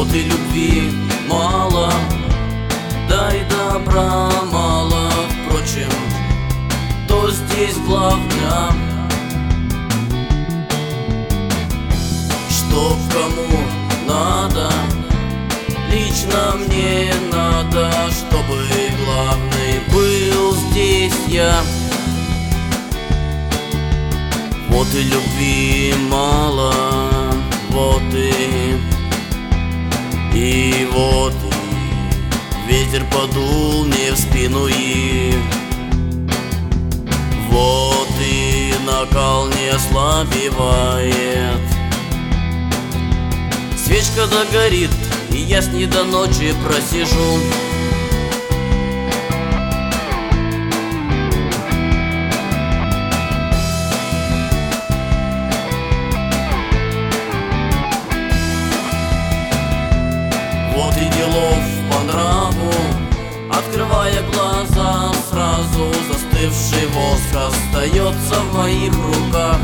Вот и любви мало, да и добра мало. Впрочем, то здесь главное, чтоб кому надо, лично мне надо, чтобы главный был здесь я. Вот и любви мало, вот и вот и ветер подул мне в спину, и вот и накал не ослабевает. Свечка догорит, и я с ней до ночи просижу. Вот и делов по нраву, открывая глаза сразу, застывший воск остается в моих руках.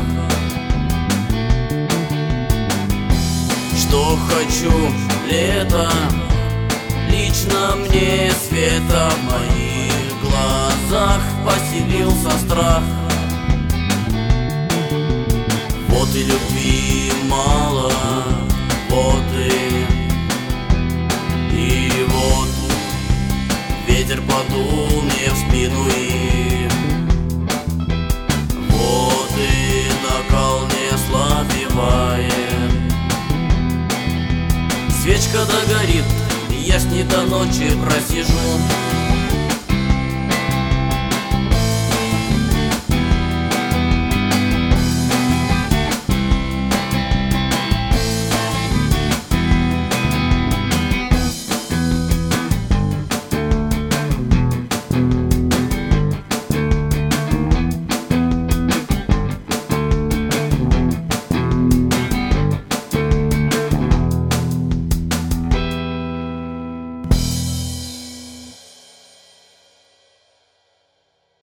Что хочу лето, лично мне света, в моих глазах поселился страх. Вот и любви мало, вот и вот ветер подул мне в спину, и вот и накал не ослабевает. Свечка догорит, и я с ней до ночи просижу.